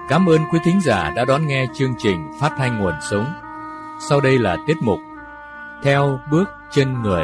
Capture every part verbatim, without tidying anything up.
Cảm ơn quý thính giả đã đón nghe chương trình Phát thanh Nguồn Sống. Sau đây là tiết mục Theo bước chân người.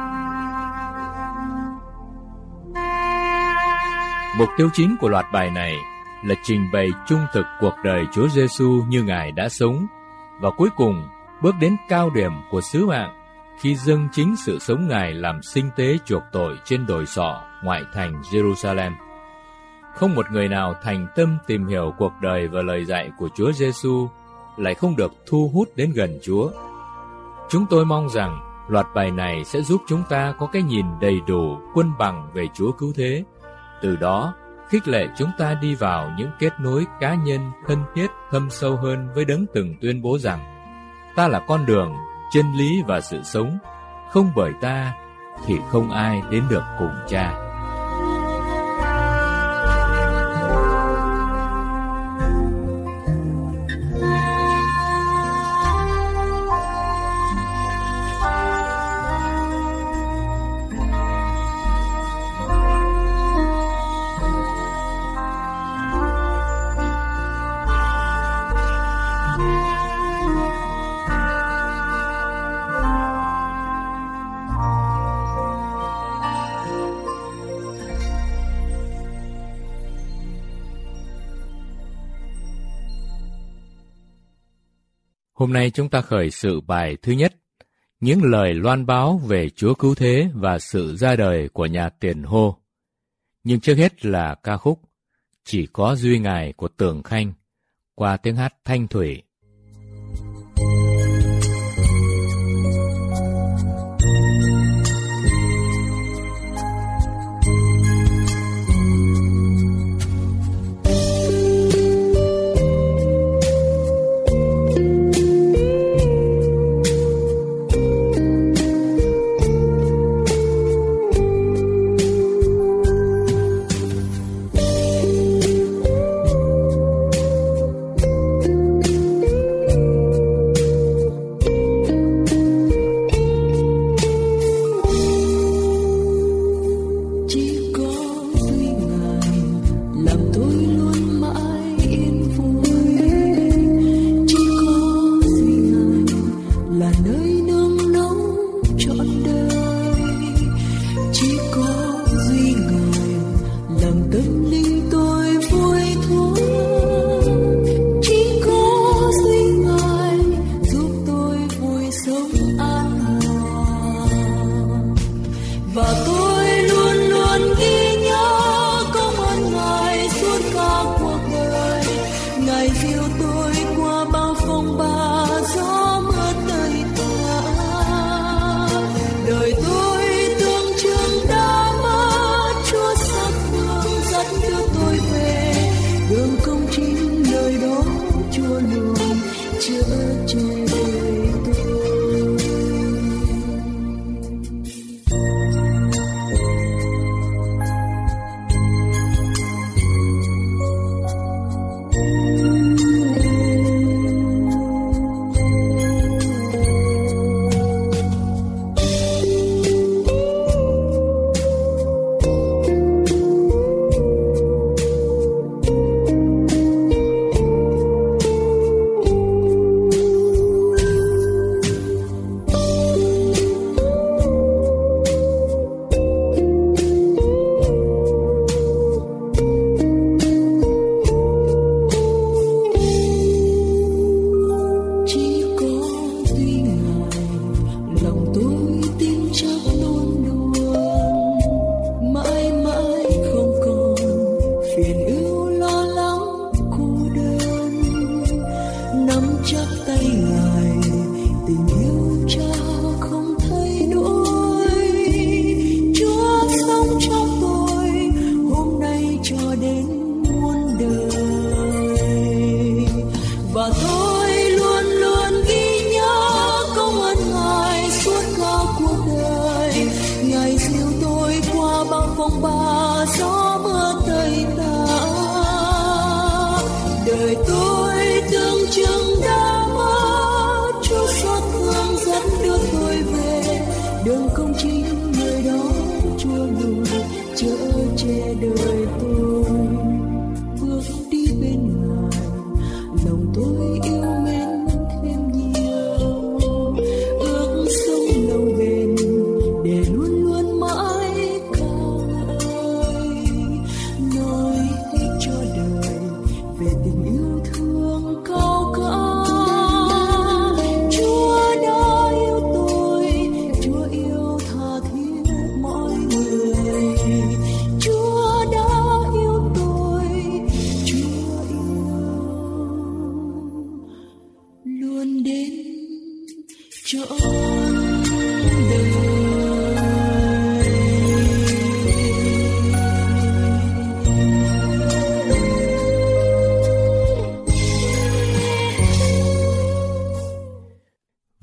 Mục tiêu chính của loạt bài này là trình bày trung thực cuộc đời Chúa Giêsu như Ngài đã sống, và cuối cùng bước đến cao điểm của sứ mạng khi dâng chính sự sống Ngài làm sinh tế chuộc tội trên đồi sọ ngoại thành Jerusalem. Không một người nào thành tâm tìm hiểu cuộc đời và lời dạy của Chúa Giêsu lại không được thu hút đến gần Chúa. Chúng tôi mong rằng loạt bài này sẽ giúp chúng ta có cái nhìn đầy đủ, quân bằng về Chúa Cứu Thế. Từ đó, khích lệ chúng ta đi vào những kết nối cá nhân thân thiết thâm sâu hơn với Đấng từng tuyên bố rằng ta là con đường, chân lý và sự sống, không bởi ta thì không ai đến được cùng Cha. Hôm nay chúng ta khởi sự bài thứ nhất, những lời loan báo về Chúa Cứu Thế và sự ra đời của nhà Tiền Hô. Nhưng trước hết là ca khúc Chỉ có duy Ngài của Tường Khanh, qua tiếng hát thanh thủy. Chở che đời tôi bước đi bên Ngài.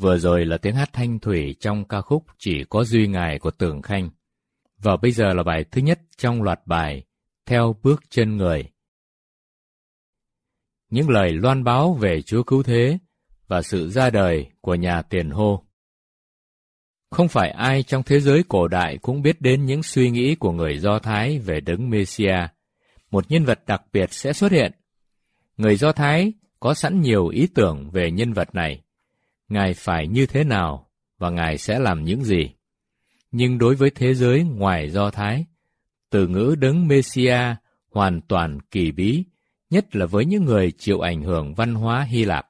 Vừa rồi là tiếng hát thanh thủy trong ca khúc Chỉ có duy ngài của Tưởng Khanh. Và bây giờ là bài thứ nhất trong loạt bài Theo bước chân người. Những lời loan báo về Chúa Cứu Thế và sự ra đời của nhà Tiền Hô. Không phải ai trong thế giới cổ đại cũng biết đến những suy nghĩ của người Do Thái về Đấng Mê-si-a. Một nhân vật đặc biệt sẽ xuất hiện. Người Do Thái có sẵn nhiều ý tưởng về nhân vật này. Ngài phải như thế nào và Ngài sẽ làm những gì. Nhưng đối với thế giới ngoài Do Thái, từ ngữ Đấng Mê-si-a hoàn toàn kỳ bí, nhất là với những người chịu ảnh hưởng văn hóa Hy Lạp.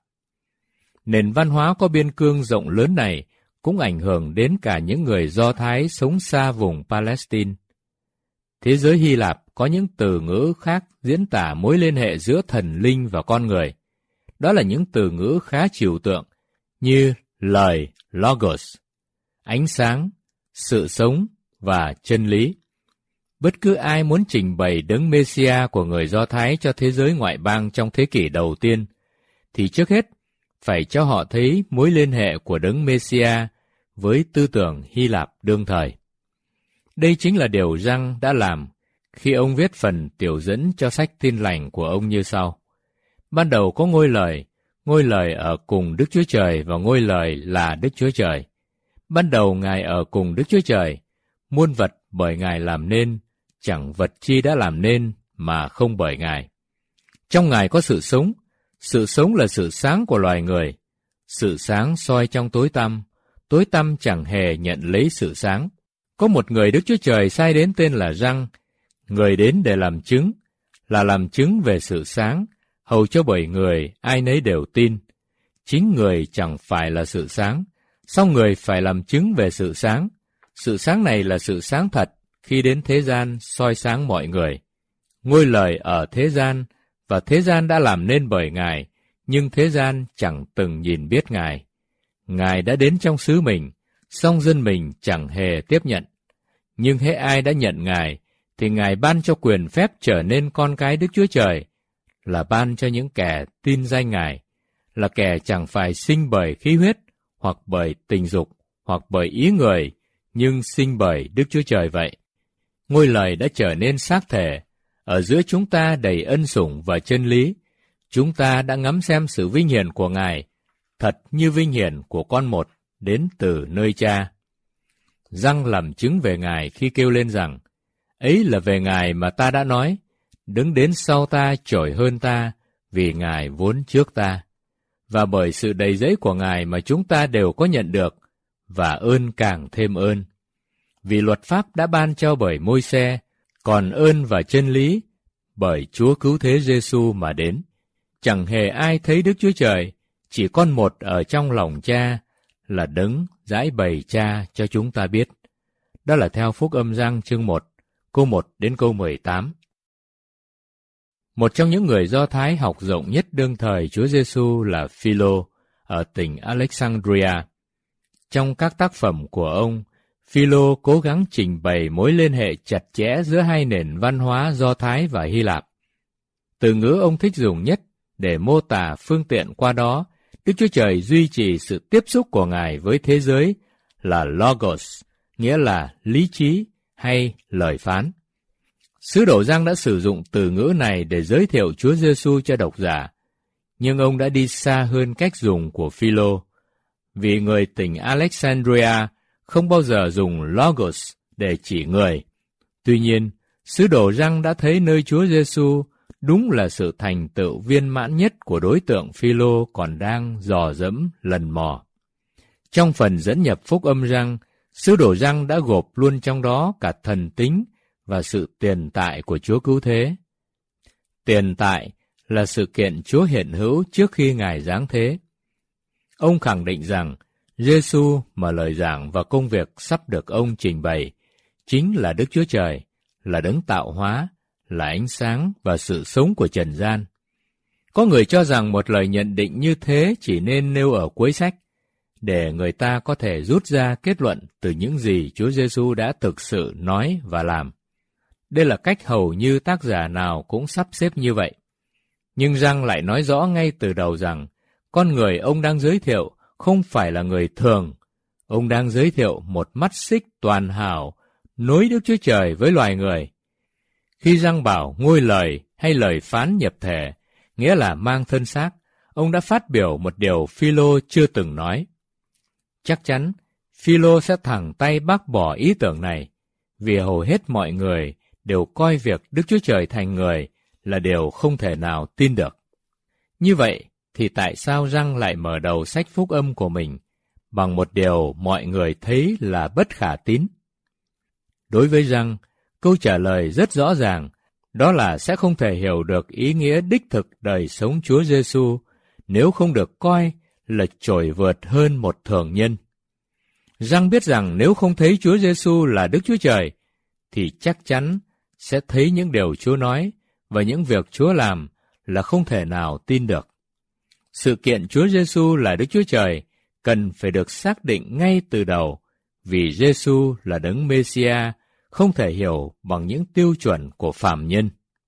Nền văn hóa có biên cương rộng lớn này cũng ảnh hưởng đến cả những người Do Thái sống xa vùng Palestine. Thế giới Hy Lạp có những từ ngữ khác diễn tả mối liên hệ giữa thần linh và con người. Đó là những từ ngữ khá trừu tượng như lời Logos, ánh sáng, sự sống và chân lý. Bất cứ ai muốn trình bày Đấng Mê-si-a của người Do Thái cho thế giới ngoại bang trong thế kỷ đầu tiên, thì trước hết phải cho họ thấy mối liên hệ của Đấng Mê-si-a với tư tưởng Hy Lạp đương thời. Đây chính là điều Giăng đã làm khi ông viết phần tiểu dẫn cho sách Tin lành của ông như sau. Ban đầu có ngôi lời, ngôi lời ở cùng Đức Chúa Trời và ngôi lời là Đức Chúa Trời. Ban đầu Ngài ở cùng Đức Chúa Trời, muôn vật bởi Ngài làm nên, chẳng vật chi đã làm nên mà không bởi Ngài. Trong Ngài có sự sống, sự sống là sự sáng của loài người. Sự sáng soi trong tối tăm, tối tăm chẳng hề nhận lấy sự sáng. Có một người Đức Chúa Trời sai đến tên là Giăng, người đến để làm chứng, là làm chứng về sự sáng, hầu cho bởi người ai nấy đều tin. Chính người chẳng phải là sự sáng, song người phải làm chứng về sự sáng. Sự sáng này là sự sáng thật khi đến thế gian soi sáng mọi người. Ngôi lời ở thế gian, và thế gian đã làm nên bởi Ngài, nhưng thế gian chẳng từng nhìn biết Ngài. Ngài đã đến trong xứ mình, song dân mình chẳng hề tiếp nhận. Nhưng hễ ai đã nhận Ngài, thì Ngài ban cho quyền phép trở nên con cái Đức Chúa Trời, là ban cho những kẻ tin danh Ngài, là kẻ chẳng phải sinh bởi khí huyết, hoặc bởi tình dục, hoặc bởi ý người, nhưng sinh bởi Đức Chúa Trời vậy. Ngôi lời đã trở nên xác thể, ở giữa chúng ta đầy ân sủng và chân lý. Chúng ta đã ngắm xem sự vinh hiển của Ngài, thật như vinh hiển của con một đến từ nơi Cha. Giăng làm chứng về Ngài khi kêu lên rằng, ấy là về Ngài mà ta đã nói, đứng đến sau ta trội hơn ta, vì Ngài vốn trước ta. Và bởi sự đầy dẫy của Ngài mà chúng ta đều có nhận được, và ơn càng thêm ơn. Vì luật pháp đã ban cho bởi Môi-se, còn ơn và chân lý bởi Chúa Cứu Thế Giê-xu mà đến. Chẳng hề ai thấy Đức Chúa Trời, chỉ con một ở trong lòng Cha, là Đấng giải bày Cha cho chúng ta biết. Đó là theo Phúc Âm Giăng chương một, câu một đến câu mười tám. Một trong những người Do Thái học rộng nhất đương thời Chúa Giê-xu là Phi-lô ở tỉnh Alexandria. Trong các tác phẩm của ông, Phi-lô cố gắng trình bày mối liên hệ chặt chẽ giữa hai nền văn hóa Do Thái và Hy Lạp. Từ ngữ ông thích dùng nhất để mô tả phương tiện qua đó Đức Chúa Trời duy trì sự tiếp xúc của Ngài với thế giới là Logos, nghĩa là lý trí hay lời phán. Sứ đồ Giăng đã sử dụng từ ngữ này để giới thiệu Chúa Giê-xu cho độc giả, nhưng ông đã đi xa hơn cách dùng của Phi-lô, vì người tỉnh Alexandria không bao giờ dùng Logos để chỉ người. Tuy nhiên, sứ đồ Giăng đã thấy nơi Chúa Giê-xu đúng là sự thành tựu viên mãn nhất của đối tượng Phi-lô còn đang dò dẫm lần mò. Trong phần dẫn nhập Phúc Âm Giăng, sứ đồ Giăng đã gộp luôn trong đó cả thần tính và sự tiền tại của Chúa Cứu Thế. Tiền tại là sự kiện Chúa hiện hữu trước khi Ngài giáng thế. Ông khẳng định rằng Giê-xu mà lời giảng và công việc sắp được ông trình bày chính là Đức Chúa Trời, là đấng tạo hóa, là ánh sáng và sự sống của trần gian. Có người cho rằng một lời nhận định như thế chỉ nên nêu ở cuối sách, để người ta có thể rút ra kết luận từ những gì Chúa Giê-xu đã thực sự nói và làm. Đây là cách hầu như tác giả nào cũng sắp xếp như vậy. Nhưng Giăng lại nói rõ ngay từ đầu rằng con người ông đang giới thiệu không phải là người thường. Ông đang giới thiệu một mắt xích toàn hảo, nối Đức Chúa Trời với loài người. Khi Giăng bảo ngôi lời hay lời phán nhập thể, nghĩa là mang thân xác, ông đã phát biểu một điều Phêrô chưa từng nói. Chắc chắn, Phêrô sẽ thẳng tay bác bỏ ý tưởng này, vì hầu hết mọi người đều coi việc Đức Chúa Trời thành người là điều không thể nào tin được. Như vậy, thì tại sao Giăng lại mở đầu sách phúc âm của mình bằng một điều mọi người thấy là bất khả tín? Đối với Giăng, câu trả lời rất rõ ràng, đó là sẽ không thể hiểu được ý nghĩa đích thực đời sống Chúa Giêsu nếu không được coi là trội vượt hơn một thường nhân. Giăng biết rằng nếu không thấy Chúa Giêsu là Đức Chúa Trời, thì chắc chắn sẽ thấy những điều Chúa nói và những việc Chúa làm là không thể nào tin được. Sự kiện Chúa Giêsu là Đức Chúa Trời cần phải được xác định ngay từ đầu, vì Giêsu là Đấng Mê-si-a, không thể hiểu bằng những tiêu chuẩn của phàm nhân.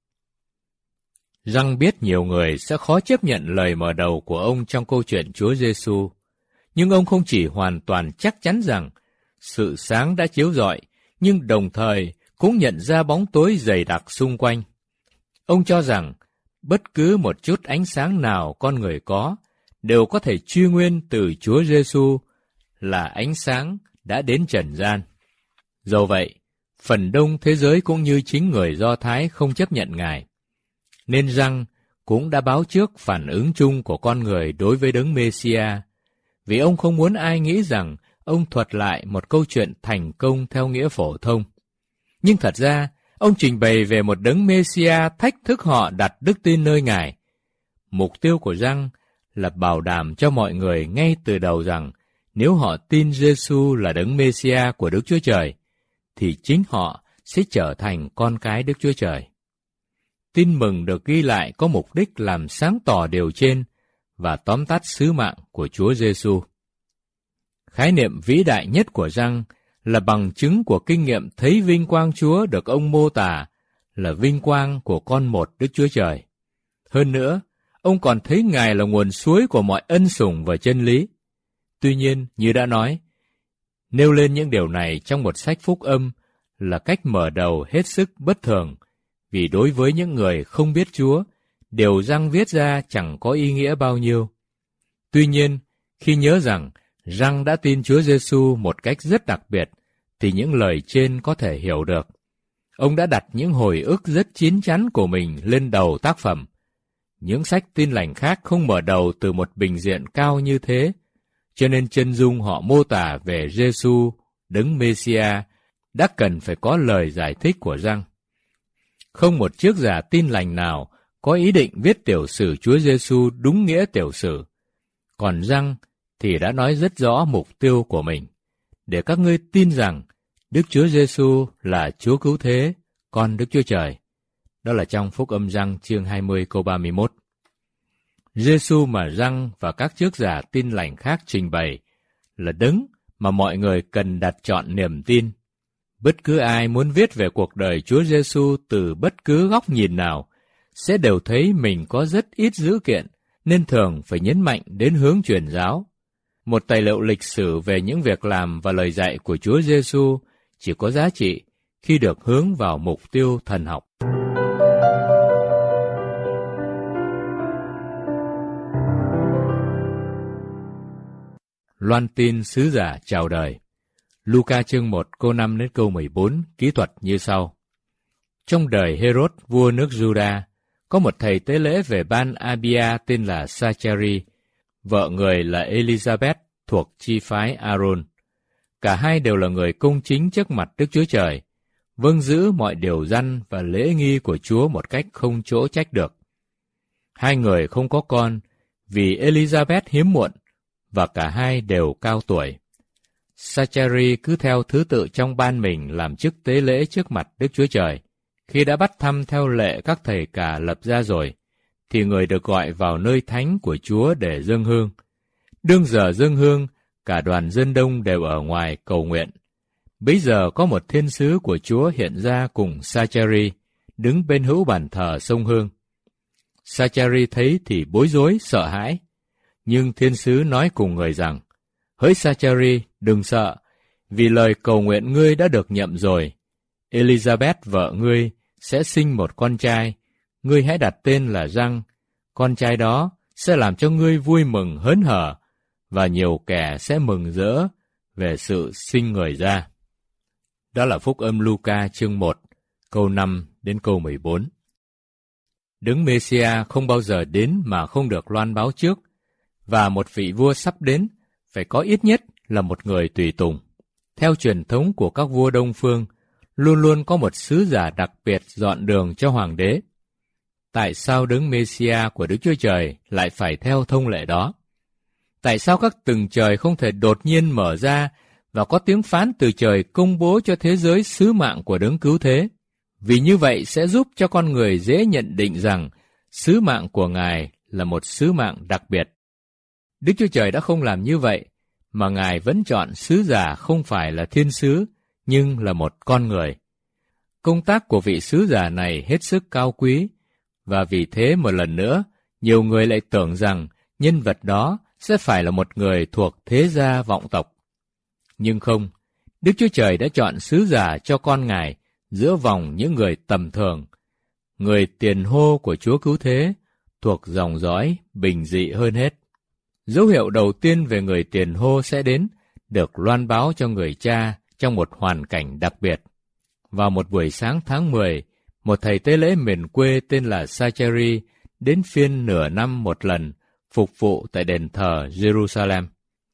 Giăng biết nhiều người sẽ khó chấp nhận lời mở đầu của ông trong câu chuyện Chúa Giêsu, nhưng ông không chỉ hoàn toàn chắc chắn rằng sự sáng đã chiếu rọi, nhưng đồng thời cũng nhận ra bóng tối dày đặc xung quanh. Ông cho rằng bất cứ một chút ánh sáng nào con người có đều có thể truy nguyên từ Chúa Giêsu là ánh sáng đã đến trần gian. Dẫu vậy, phần đông thế giới cũng như chính người Do Thái không chấp nhận Ngài. Nên Giăng cũng đã báo trước phản ứng chung của con người đối với Đấng Mê-si-a, vì ông không muốn ai nghĩ rằng ông thuật lại một câu chuyện thành công theo nghĩa phổ thông. Nhưng thật ra, ông trình bày về một Đấng Mê-si-a thách thức họ đặt đức tin nơi Ngài. Mục tiêu của Giăng là bảo đảm cho mọi người ngay từ đầu rằng nếu họ tin Giêsu là Đấng Mê-si-a của Đức Chúa Trời, thì chính họ sẽ trở thành con cái Đức Chúa Trời. Tin mừng được ghi lại có mục đích làm sáng tỏ điều trên và tóm tắt sứ mạng của Chúa Giêsu. Khái niệm vĩ đại nhất của Giăng là bằng chứng của kinh nghiệm thấy vinh quang Chúa được ông mô tả là vinh quang của con một Đức Chúa Trời. Hơn nữa, ông còn thấy Ngài là nguồn suối của mọi ân sủng và chân lý. Tuy nhiên, như đã nói, nêu lên những điều này trong một sách phúc âm là cách mở đầu hết sức bất thường, vì đối với những người không biết Chúa, điều Giăng viết ra chẳng có ý nghĩa bao nhiêu. Tuy nhiên, khi nhớ rằng Giăng đã tin Chúa Giêsu một cách rất đặc biệt, thì những lời trên có thể hiểu được. Ông đã đặt những hồi ức rất chín chắn của mình lên đầu tác phẩm. Những sách Tin lành khác không mở đầu từ một bình diện cao như thế, cho nên chân dung họ mô tả về Giêsu, Đấng Mê-si-a, đã cần phải có lời giải thích của Giăng. Không một triết giả Tin lành nào có ý định viết tiểu sử Chúa Giêsu đúng nghĩa tiểu sử. Còn Giăng thì đã nói rất rõ mục tiêu của mình, để các ngươi tin rằng Đức Chúa Giêsu là Chúa Cứu Thế, con Đức Chúa Trời. Đó là trong Phúc âm Giăng chương hai mươi câu ba mươi mốt. Giêsu mà Giăng và các triết giả Tin lành khác trình bày là Đấng mà mọi người cần đặt trọn niềm tin. Bất cứ ai muốn viết về cuộc đời Chúa Giêsu từ bất cứ góc nhìn nào sẽ đều thấy mình có rất ít dữ kiện, nên thường phải nhấn mạnh đến hướng truyền giáo. Một tài liệu lịch sử về những việc làm và lời dạy của Chúa Giêsu chỉ có giá trị khi được hướng vào mục tiêu thần học. Loan tin sứ giả chào đời. Luca chương một câu năm đến câu mười bốn kỹ thuật như sau. Trong đời Herod, vua nước Juda, có một thầy tế lễ về ban Abia tên là Sachari, vợ người là Elizabeth thuộc chi phái Aaron. Cả hai đều là người công chính trước mặt Đức Chúa Trời, vâng giữ mọi điều răn và lễ nghi của Chúa một cách không chỗ trách được. Hai người không có con vì Elizabeth hiếm muộn, và cả hai đều cao tuổi. Sachari cứ theo thứ tự trong ban mình làm chức tế lễ trước mặt Đức Chúa Trời. Khi đã bắt thăm theo lệ các thầy cả lập ra rồi, thì người được gọi vào nơi thánh của Chúa để dâng hương. Đương giờ dâng hương, cả đoàn dân đông đều ở ngoài cầu nguyện. Bấy giờ có một thiên sứ của Chúa hiện ra cùng Sachari, đứng bên hữu bàn thờ sông hương. Sachari thấy thì bối rối, sợ hãi. Nhưng thiên sứ nói cùng người rằng, hỡi Sacheri, đừng sợ, vì lời cầu nguyện ngươi đã được nhậm rồi. Elizabeth vợ ngươi sẽ sinh một con trai, ngươi hãy đặt tên là Giăng. Con trai đó sẽ làm cho ngươi vui mừng hớn hở, và nhiều kẻ sẽ mừng rỡ về sự sinh người ra. Đó là Phúc âm Luca chương một, câu năm đến câu mười bốn. Đấng Mêsia không bao giờ đến mà không được loan báo trước, và một vị vua sắp đến phải có ít nhất là một người tùy tùng. Theo truyền thống của các vua Đông Phương, luôn luôn có một sứ giả đặc biệt dọn đường cho hoàng đế. Tại sao đấng Mêsia của Đức Chúa Trời lại phải theo thông lệ đó? Tại sao các tầng trời không thể đột nhiên mở ra và có tiếng phán từ trời công bố cho thế giới sứ mạng của đấng cứu thế? Vì như vậy sẽ giúp cho con người dễ nhận định rằng sứ mạng của Ngài là một sứ mạng đặc biệt. Đức Chúa Trời đã không làm như vậy, mà Ngài vẫn chọn sứ giả không phải là thiên sứ, nhưng là một con người. Công tác của vị sứ giả này hết sức cao quý, và vì thế một lần nữa, nhiều người lại tưởng rằng nhân vật đó sẽ phải là một người thuộc thế gia vọng tộc. Nhưng không, Đức Chúa Trời đã chọn sứ giả cho con Ngài giữa vòng những người tầm thường, người tiền hô của Chúa Cứu Thế, thuộc dòng dõi bình dị hơn hết. Dấu hiệu đầu tiên về người tiền hô sẽ đến, được loan báo cho người cha trong một hoàn cảnh đặc biệt. Vào một buổi sáng tháng mười, một thầy tế lễ miền quê tên là Sacheri đến phiên nửa năm một lần phục vụ tại đền thờ Jerusalem.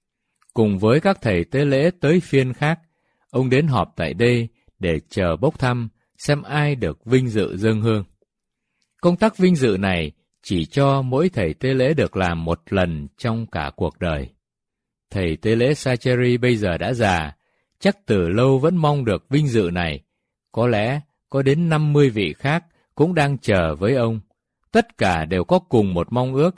Cùng với các thầy tế lễ tới phiên khác, ông đến họp tại đây để chờ bốc thăm xem ai được vinh dự dâng hương. Công tác vinh dự này chỉ cho mỗi thầy tế lễ được làm một lần trong cả cuộc đời. Thầy tế lễ Sacheri bây giờ đã già, chắc từ lâu vẫn mong được vinh dự này. Có lẽ có đến năm mươi vị khác cũng đang chờ với ông. Tất cả đều có cùng một mong ước.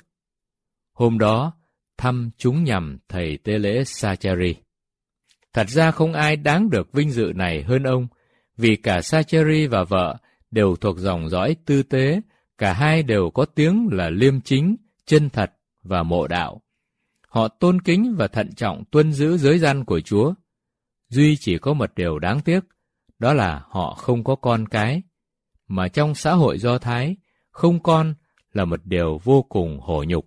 Hôm đó, thăm chúng nhằm thầy tế lễ Sacheri. Thật ra không ai đáng được vinh dự này hơn ông, vì cả Sacheri và vợ đều thuộc dòng dõi tư tế, cả hai đều có tiếng là liêm chính, chân thật và mộ đạo. Họ tôn kính và thận trọng tuân giữ giới răn của Chúa. Duy chỉ có một điều đáng tiếc, đó là họ không có con cái, mà trong xã hội Do Thái, không con là một điều vô cùng hổ nhục.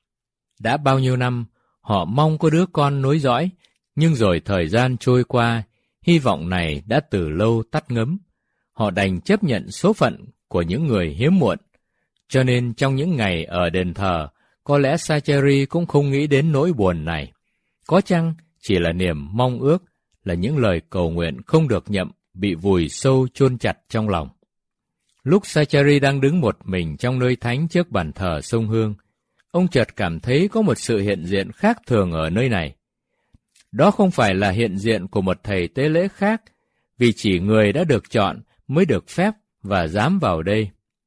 Đã bao nhiêu năm, họ mong có đứa con nối dõi, nhưng rồi thời gian trôi qua, hy vọng này đã từ lâu tắt ngấm. Họ đành chấp nhận số phận của những người hiếm muộn. Cho nên trong những ngày ở đền thờ, có lẽ Sacheri cũng không nghĩ đến nỗi buồn này. Có chăng chỉ là niềm mong ước, là những lời cầu nguyện không được nhậm, bị vùi sâu chôn chặt trong lòng. Lúc Sacheri đang đứng một mình trong nơi thánh trước bàn thờ sông Hương, ông chợt cảm thấy có một sự hiện diện khác thường ở nơi này. Đó không phải là hiện diện của một thầy tế lễ khác, vì chỉ người đã được chọn mới được phép và dám vào đây.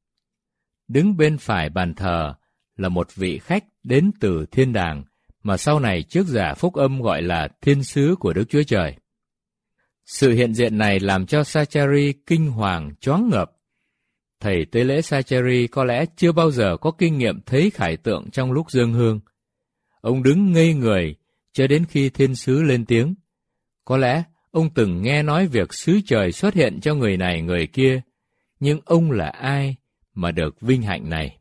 Đứng bên phải bàn thờ là một vị khách đến từ thiên đàng, mà sau này trước giả phúc âm gọi là thiên sứ của Đức Chúa Trời. Sự hiện diện này làm cho Sacheri kinh hoàng choáng ngợp. Thầy tế lễ Sacheri có lẽ chưa bao giờ có kinh nghiệm thấy khải tượng trong lúc dâng hương. Ông đứng ngây người cho đến khi thiên sứ lên tiếng. Có lẽ ông từng nghe nói việc sứ trời xuất hiện cho người này người kia, nhưng ông là ai mà được vinh hạnh này?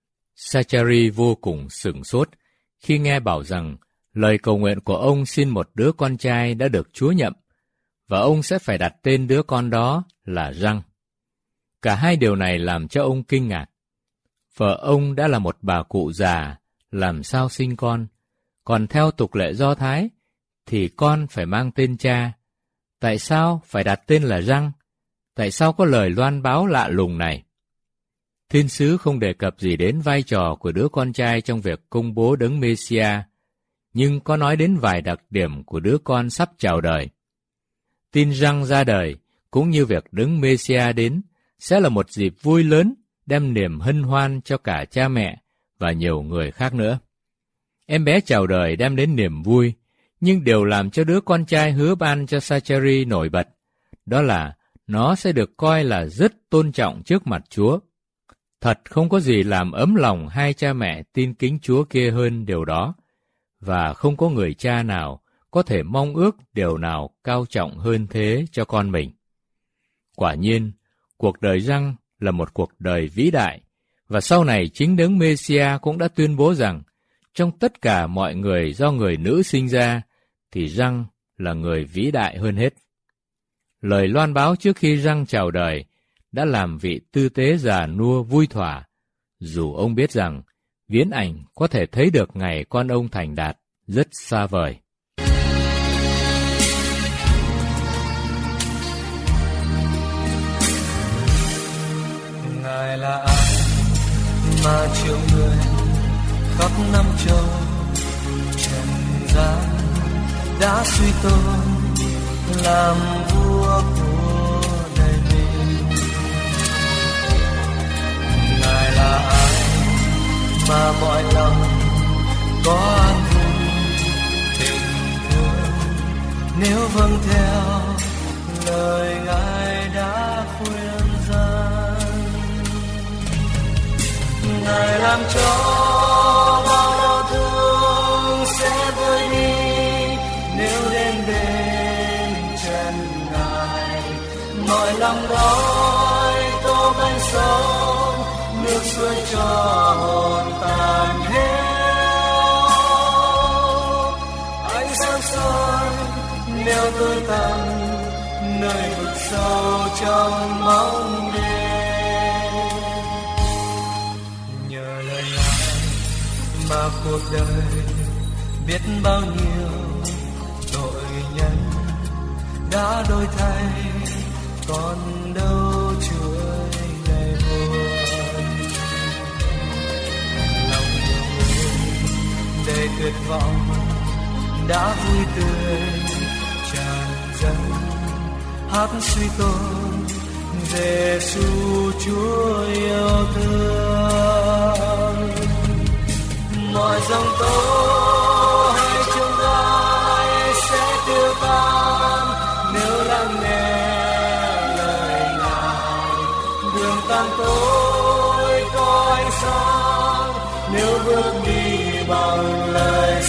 Sacheri vô cùng sửng sốt khi nghe bảo rằng lời cầu nguyện của ông xin một đứa con trai đã được Chúa nhậm, và ông sẽ phải đặt tên đứa con đó là Giăng. Cả hai điều này làm cho ông kinh ngạc. Vợ ông đã là một bà cụ già, làm sao sinh con? Còn theo tục lệ Do Thái, thì con phải mang tên cha. Tại sao phải đặt tên là Giăng? Tại sao có lời loan báo lạ lùng này? Thiên sứ không đề cập gì đến vai trò của đứa con trai trong việc công bố đấng Mêsia, nhưng có nói đến vài đặc điểm của đứa con sắp chào đời. Tin Giăng ra đời, cũng như việc đấng Mêsia đến, sẽ là một dịp vui lớn, đem niềm hân hoan cho cả cha mẹ và nhiều người khác nữa. Em bé chào đời đem đến niềm vui, nhưng điều làm cho đứa con trai hứa ban cho Sacheri nổi bật, đó là nó sẽ được coi là rất tôn trọng trước mặt Chúa. Thật không có gì làm ấm lòng hai cha mẹ tin kính Chúa kia hơn điều đó, và không có người cha nào có thể mong ước điều nào cao trọng hơn thế cho con mình. Quả nhiên, cuộc đời Giăng là một cuộc đời vĩ đại, và sau này chính Đấng Mê-si-a cũng đã tuyên bố rằng, trong tất cả mọi người do người nữ sinh ra, thì Giăng là người vĩ đại hơn hết. Lời loan báo trước khi Giăng chào đời đã làm vị tư tế già nua vui thỏa, dù ông biết rằng viễn ảnh có thể thấy được ngày con ông thành đạt rất xa vời. Ngài là ai mà triệu người khắp năm châu trần gian đã suy tôn làm vua của đời mình? Ngài là ai mà mọi lòng có an vui tình thương, nếu vâng theo lời Ngài đã khuyên gian? Ngài làm cho bao đau thương sẽ vơi đi nếu đến bên chân Ngài. Mọi lòng đói tô bánh sống, nước suối cho hồn tàn héo. Ánh sáng soi nếu tôi tầm nơi vực sâu trong bóng đêm. Nhờ lời Ngài mà cuộc đời biết bao nhiêu tội nhân đã đổi thay, còn đâu chuỗi ngày buồn. Lòng người đầy tuyệt vọng đã vui tươi tràn dâng, hát suy tôn Giêsu Chúa yêu thương. Mọi dòng tố hay chông gai sẽ tiêu tan nếu lắng nghe lời Ngài. Đường tan tối có ánh sáng nếu bước đi bằng lời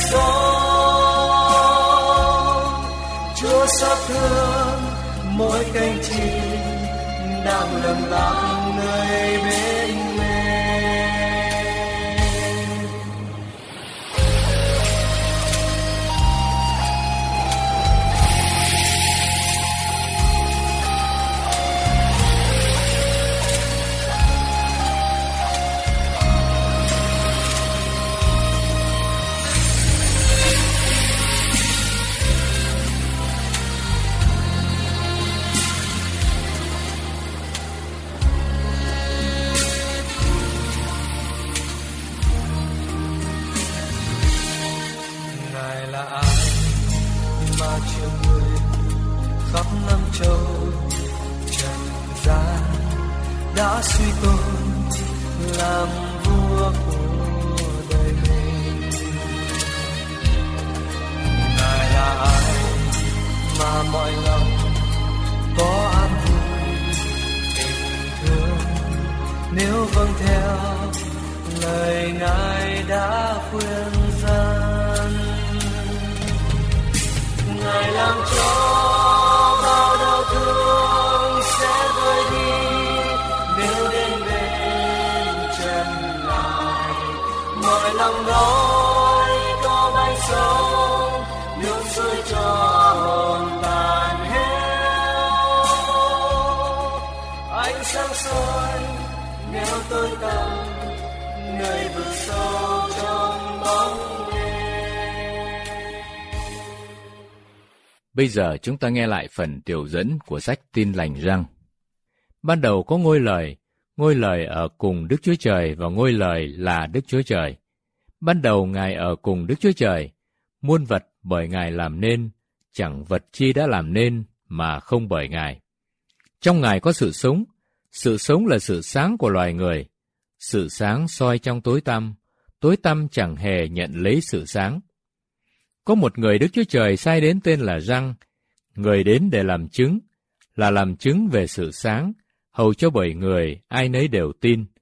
sống. Chúa xót thương mỗi cánh chim đang lầm lặng nơi bên mình. Khắp năm châu trần gian đã suy tôn làm vua của đời mình. Ngài là ai mà mọi lòng có an vui tình thương, nếu vâng theo lời Ngài đã khuyên gian? Ngài làm cho bao đau thương sẽ vơi đi nếu đến bên chân Ngài. Mọi lòng đói có bánh sống, nước suối cho hồn tàn héo. Ánh sáng soi nếu tôi tầm nơi vực sâu trong bóng. Bây giờ chúng ta nghe lại phần tiểu dẫn của sách Tin lành Giăng. Ban đầu có ngôi lời, ngôi lời ở cùng Đức Chúa Trời và ngôi lời là Đức Chúa Trời. Ban đầu Ngài ở cùng Đức Chúa Trời, muôn vật bởi Ngài làm nên, chẳng vật chi đã làm nên mà không bởi Ngài. Trong Ngài có sự sống, sự sống là sự sáng của loài người. Sự sáng soi trong tối tăm, tối tăm chẳng hề nhận lấy sự sáng. Có một người Đức Chúa Trời sai đến tên là Giăng, người đến để làm chứng, là làm chứng về sự sáng, hầu cho bởi người ai nấy đều tin.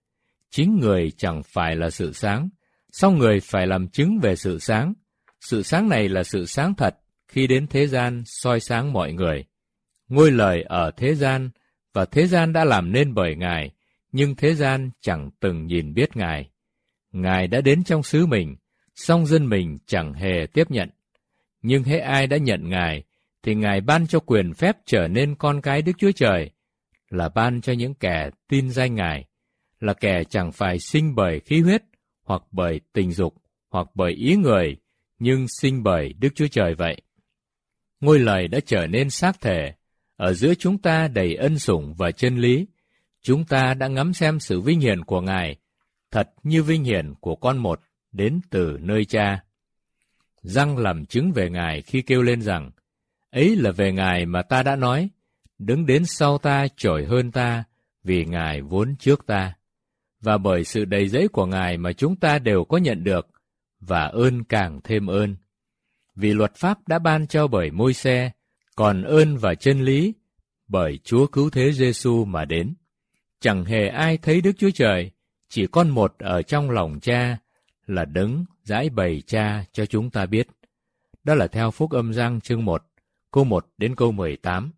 Chính người chẳng phải là sự sáng, song người phải làm chứng về sự sáng. Sự sáng này là sự sáng thật khi đến thế gian soi sáng mọi người. Ngôi lời ở thế gian, và thế gian đã làm nên bởi Ngài, nhưng thế gian chẳng từng nhìn biết Ngài. Ngài đã đến trong xứ mình, song dân mình chẳng hề tiếp nhận. Nhưng hễ ai đã nhận Ngài, thì Ngài ban cho quyền phép trở nên con cái Đức Chúa Trời, là ban cho những kẻ tin danh Ngài, là kẻ chẳng phải sinh bởi khí huyết, hoặc bởi tình dục, hoặc bởi ý người, nhưng sinh bởi Đức Chúa Trời vậy. Ngôi lời đã trở nên xác thể, ở giữa chúng ta đầy ân sủng và chân lý. Chúng ta đã ngắm xem sự vinh hiển của Ngài, thật như vinh hiển của con một đến từ nơi Cha. Răng làm chứng về Ngài khi kêu lên rằng, ấy là về Ngài mà ta đã nói, đứng đến sau ta trội hơn ta, vì Ngài vốn trước ta. Và bởi sự đầy dẫy của Ngài mà chúng ta đều có nhận được, và ơn càng thêm ơn. Vì luật pháp đã ban cho bởi Môi-se, còn ơn và chân lý bởi Chúa Cứu Thế Giê-xu mà đến. Chẳng hề ai thấy Đức Chúa Trời, chỉ con một ở trong lòng Cha, là Đấng giải bày Cha cho chúng ta biết. Đó là theo Phúc Âm Giăng chương một, câu một đến câu mười tám.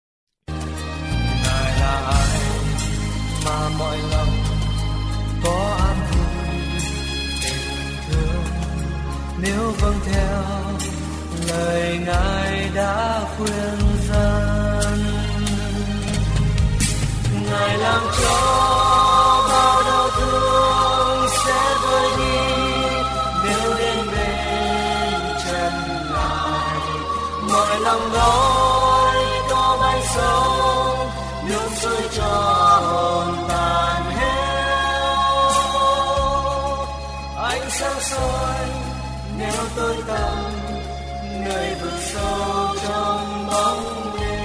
Ngài là ai mà mọi lòng có an vui tình thương, nếu vâng theo lời Ngài đã khuyên dân. Ngài làm cho bao đau thương sẽ vơi đi nếu đến bên chân Ngài. Mọi lòng đói có bánh sống, nước suối cho hồn tàn héo. Ánh sáng soi nếu tôi tâm nơi vực sâu trong bóng đêm.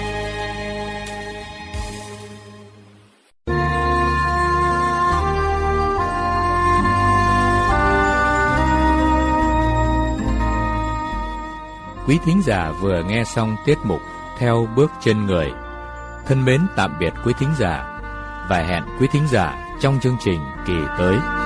Quý thính giả vừa nghe xong tiết mục Theo Bước Chân Người. Thân mến tạm biệt quý thính giả, và hẹn quý thính giả trong chương trình kỳ tới.